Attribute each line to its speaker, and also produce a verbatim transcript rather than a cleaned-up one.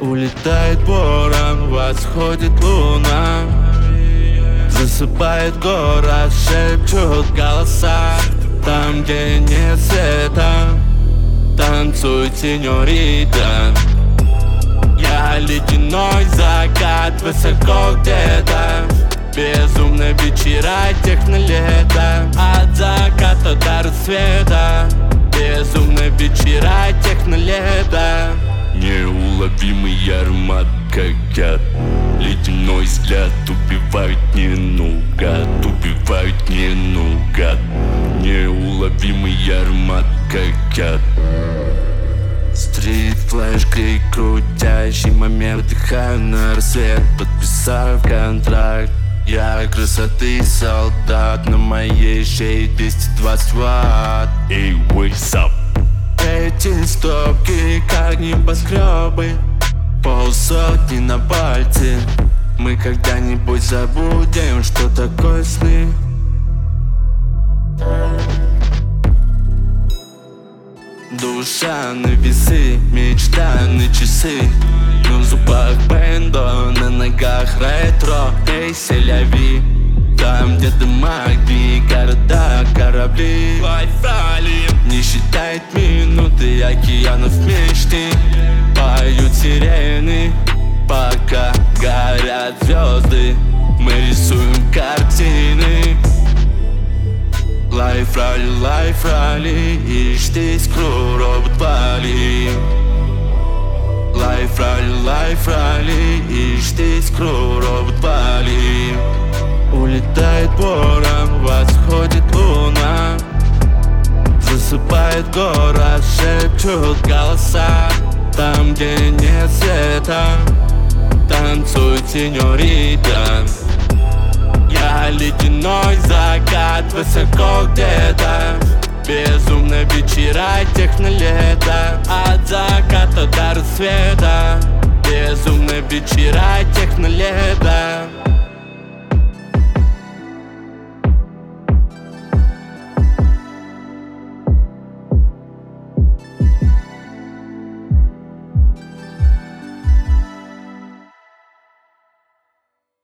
Speaker 1: Улетает ворон, восходит луна, засыпает город, шепчут голоса. Там, где нет света, танцует сеньорита. Я ледяной закат, высоко где-то, безумные вечера, технолето. От заката до рассвета, безумные вечера, технолето.
Speaker 2: Неуловимый аромат, как яд. Ледяной взгляд убивает не наугад, убивает не наугад. Неуловимый аромат, как яд.
Speaker 1: Стрит, флэш, крик, крутящий момент. Вдыхаю на рассвет, подписав контракт. Я красоты солдат, на моей шее двести двадцать ватт.
Speaker 2: Эй, what's up?
Speaker 1: Эти стопки, как небоскребы, полсотни на пальце. Мы когда-нибудь забудем, что такое сны. Душа на весы, мечта на часы. Но в зубах бендо, на ногах ретро. Эй, селяви, там где дома, где города, корабли. Не считает минуты океанов мечты. Поют сирены, пока горят звезды. Мы рисуем картины. Life Rally, Life Rally, işte screw robot valley. Life Rally, Life Rally, işte screw robot valley. Улетает ворон, восходит луна, засыпает город, шепчут голоса. Там, где нет света, танцует сеньорита. Я ледяной закат, высоко где-то, безумные вечера, технолето. От заката до рассвета, безумные вечера, технолето.